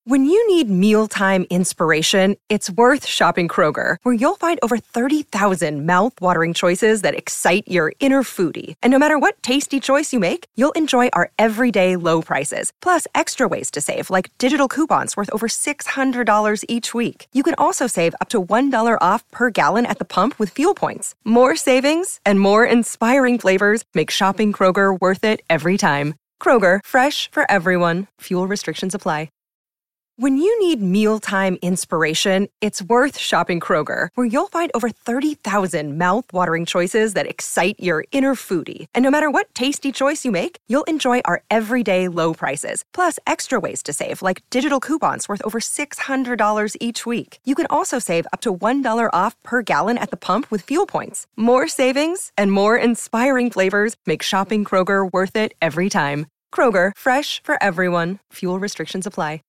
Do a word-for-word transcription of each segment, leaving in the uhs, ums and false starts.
When you need mealtime inspiration, it's worth shopping Kroger, where you'll find over thirty thousand mouth-watering choices that excite your inner foodie. And no matter what tasty choice you make, you'll enjoy our everyday low prices, plus extra ways to save, like digital coupons worth over six hundred dollars each week. You can also save up to one dollar off per gallon at the pump with fuel points. More savings and more inspiring flavors make shopping Kroger worth it every time. Kroger, fresh for everyone. Fuel restrictions apply. When you need mealtime inspiration, it's worth shopping Kroger, where you'll find over thirty thousand mouth-watering choices that excite your inner foodie. And no matter what tasty choice you make, you'll enjoy our everyday low prices, plus extra ways to save, like digital coupons worth over six hundred dollars each week. You can also save up to one dollar off per gallon at the pump with fuel points. More savings and more inspiring flavors make shopping Kroger worth it every time. Kroger, fresh for everyone. Fuel restrictions apply.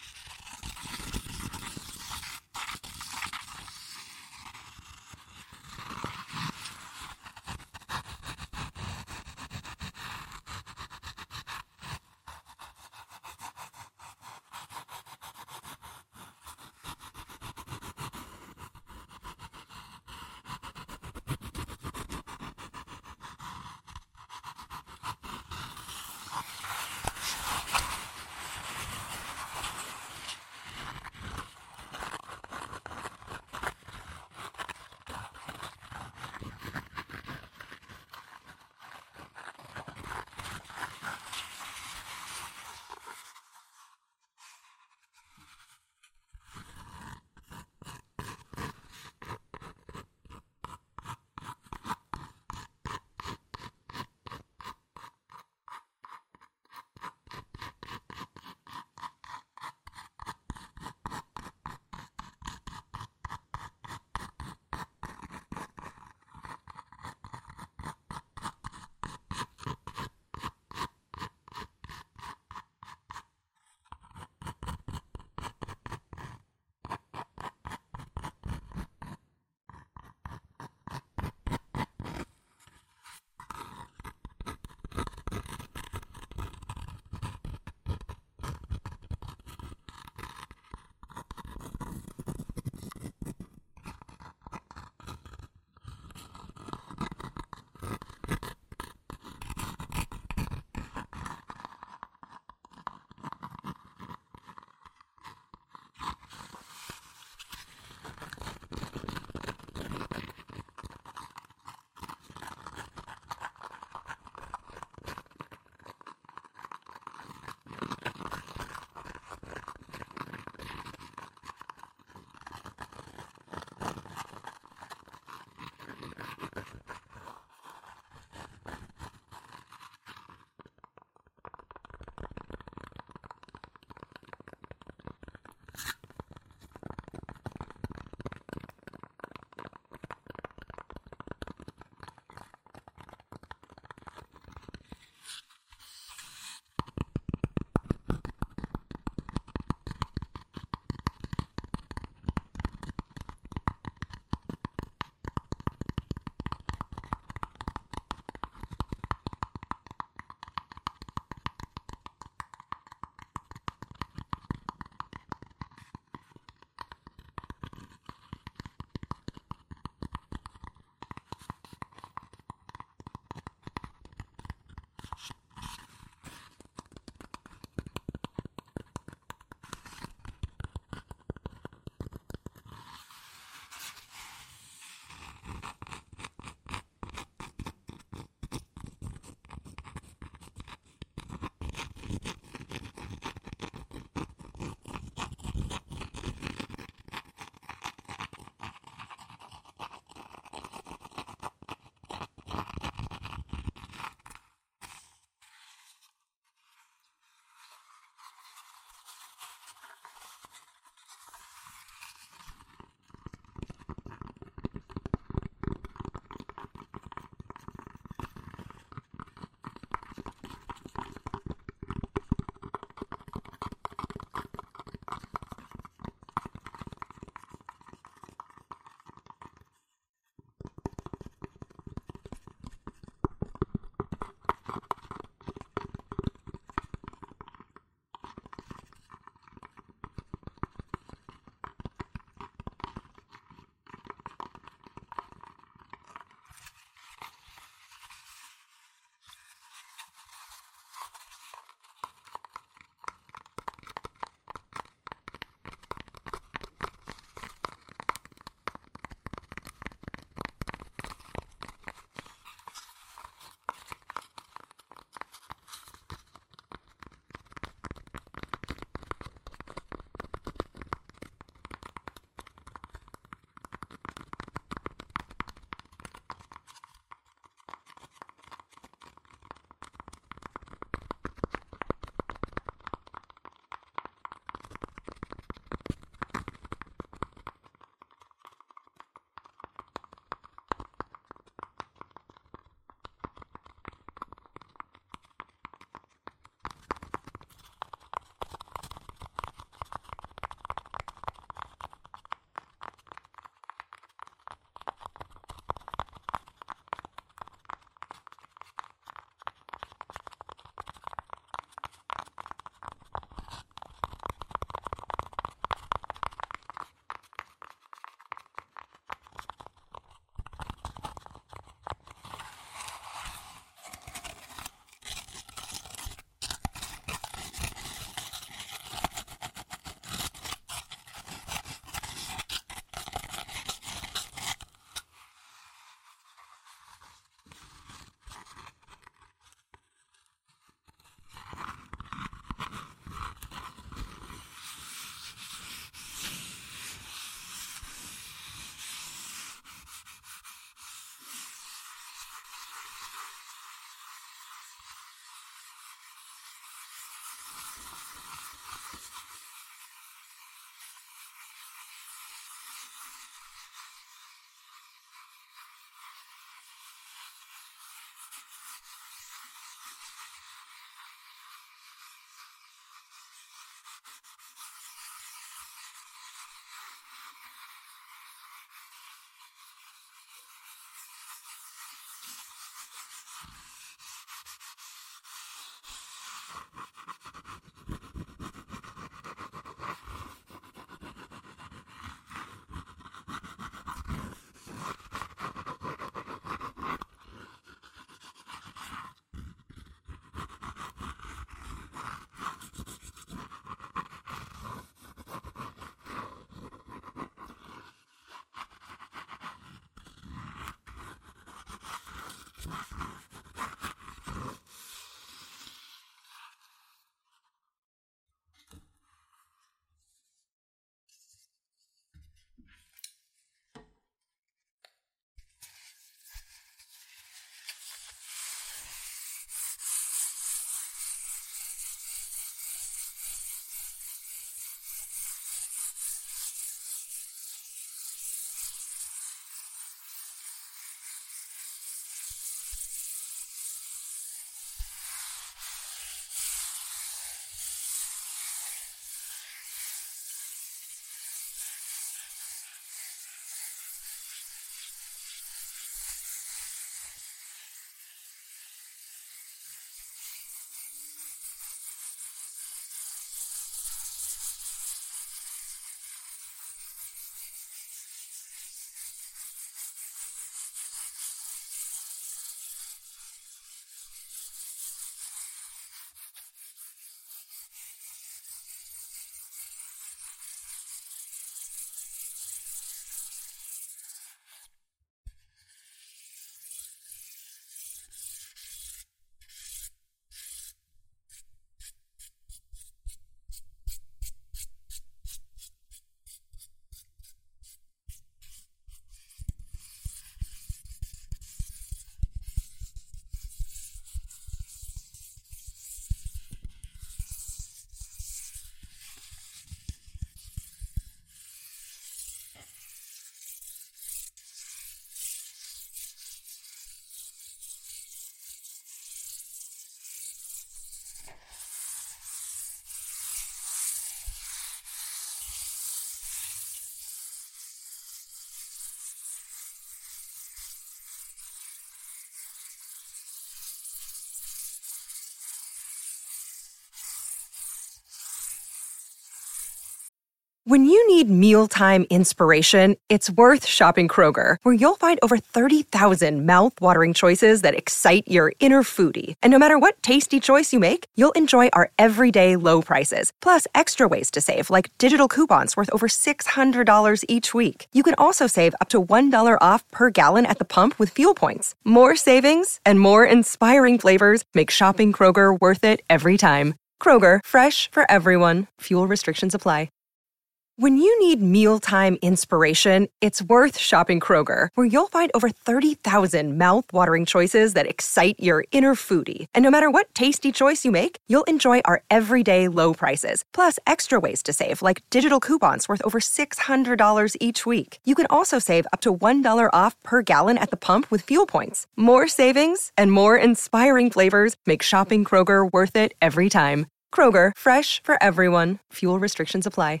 When you need mealtime inspiration, it's worth shopping Kroger, where you'll find over thirty thousand mouth-watering choices that excite your inner foodie. And no matter what tasty choice you make, you'll enjoy our everyday low prices, plus extra ways to save, like digital coupons worth over six hundred dollars each week. You can also save up to one dollar off per gallon at the pump with fuel points. More savings and more inspiring flavors make shopping Kroger worth it every time. Kroger, fresh for everyone. Fuel restrictions apply. When you need mealtime inspiration, it's worth shopping Kroger, where you'll find over thirty thousand mouth-watering choices that excite your inner foodie. And no matter what tasty choice you make, you'll enjoy our everyday low prices, plus extra ways to save, like digital coupons worth over six hundred dollars each week. You can also save up to one dollar off per gallon at the pump with fuel points. More savings and more inspiring flavors make shopping Kroger worth it every time. Kroger, fresh for everyone. Fuel restrictions apply.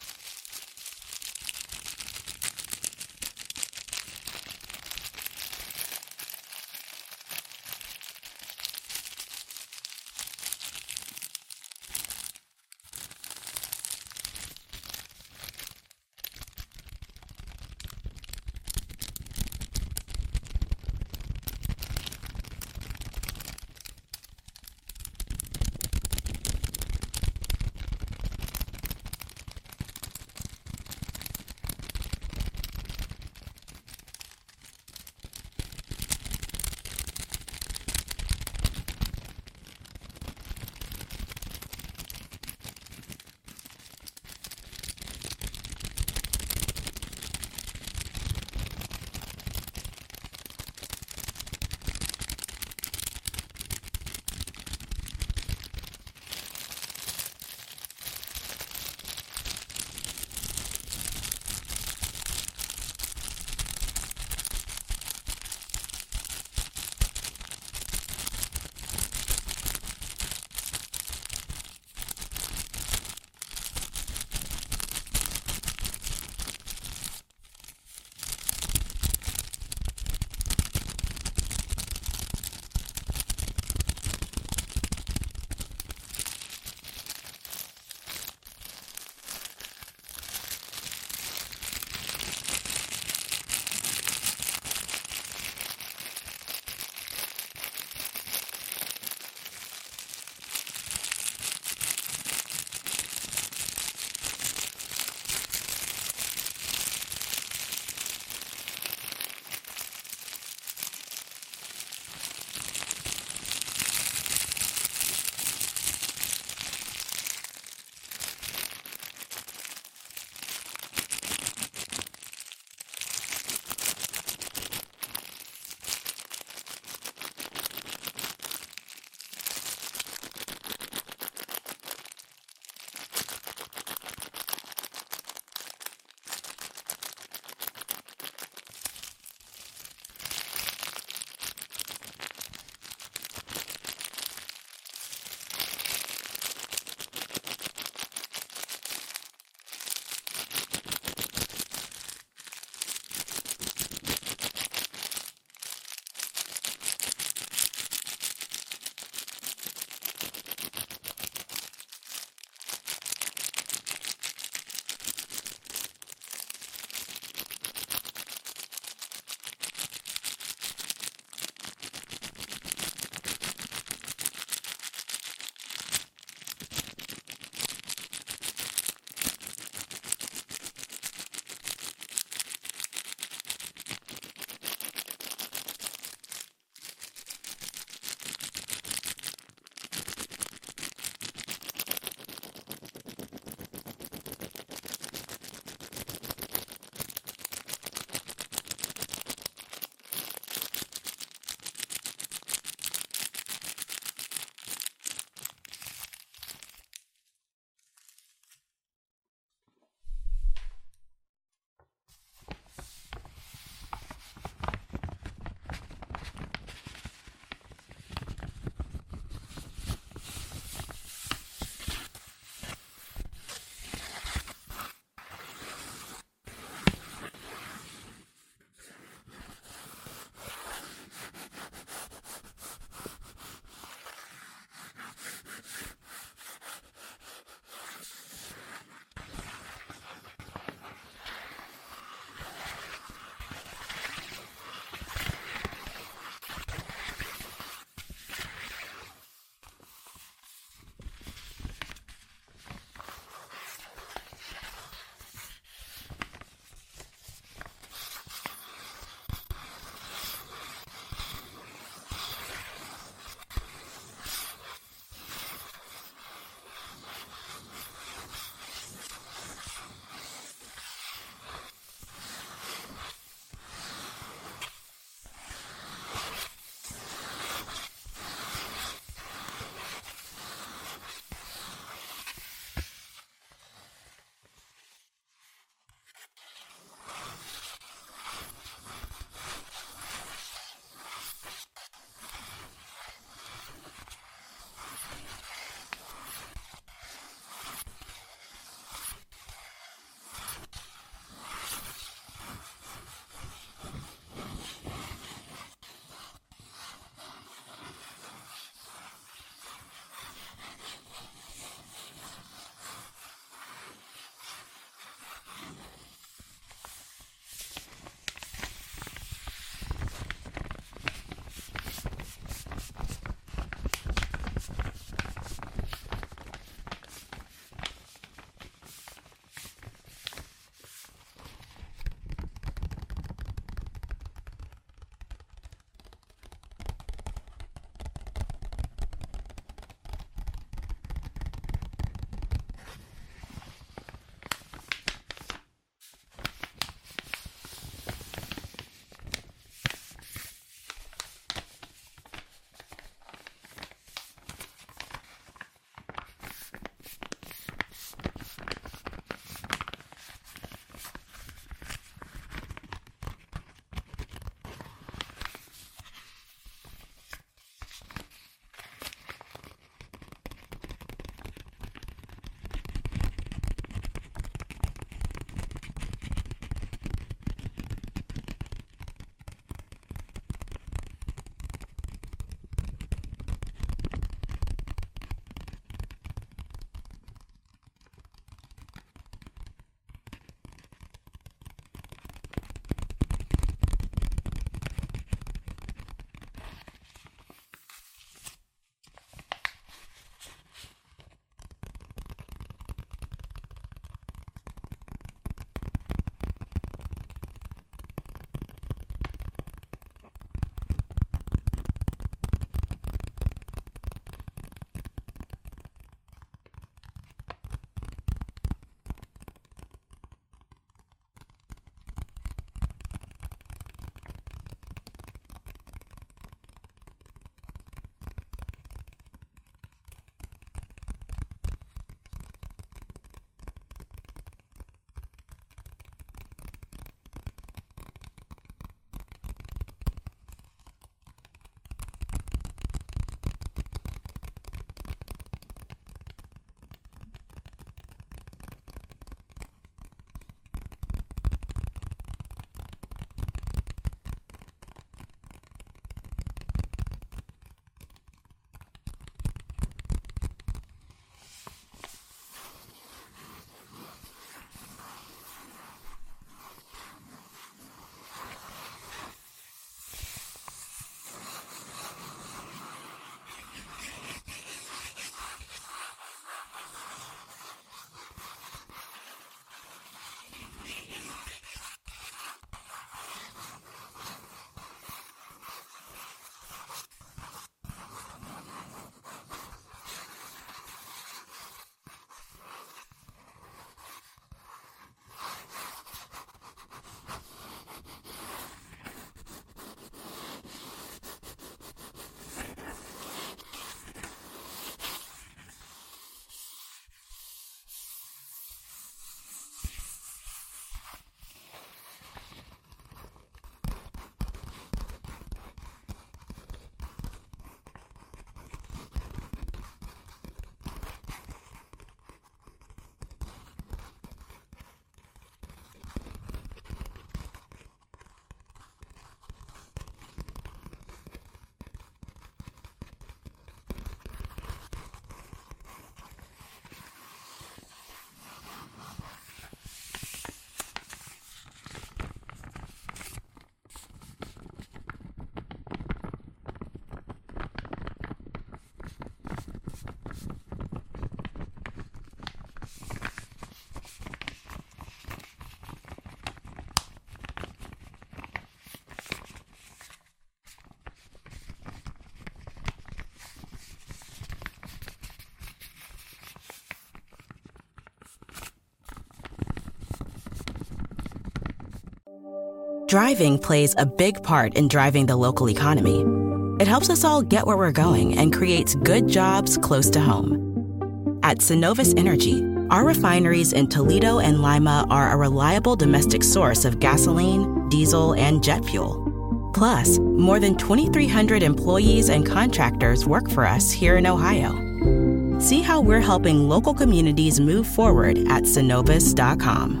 Driving plays a big part in driving the local economy. It helps us all get where we're going and creates good jobs close to home. At Synovus Energy, our refineries in Toledo and Lima are a reliable domestic source of gasoline, diesel, and jet fuel. Plus, more than twenty-three hundred employees and contractors work for us here in Ohio. See how we're helping local communities move forward at Synovus dot com.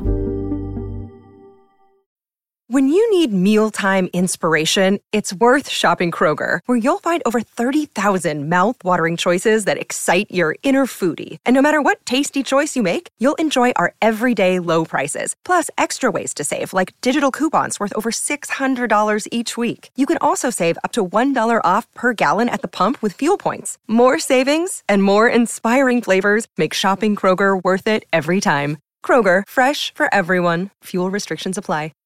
When you need mealtime inspiration, it's worth shopping Kroger, where you'll find over thirty thousand mouth-watering choices that excite your inner foodie. And no matter what tasty choice you make, you'll enjoy our everyday low prices, plus extra ways to save, like digital coupons worth over six hundred dollars each week. You can also save up to one dollar off per gallon at the pump with fuel points. More savings and more inspiring flavors make shopping Kroger worth it every time. Kroger, fresh for everyone. Fuel restrictions apply.